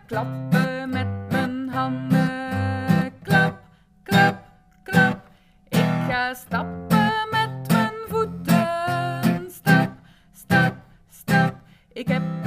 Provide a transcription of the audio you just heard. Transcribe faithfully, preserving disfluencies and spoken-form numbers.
klappen met mijn handen. Klap, klap, klap. Ik ga stappen met mijn voeten. Stap, stap, stap. Ik heb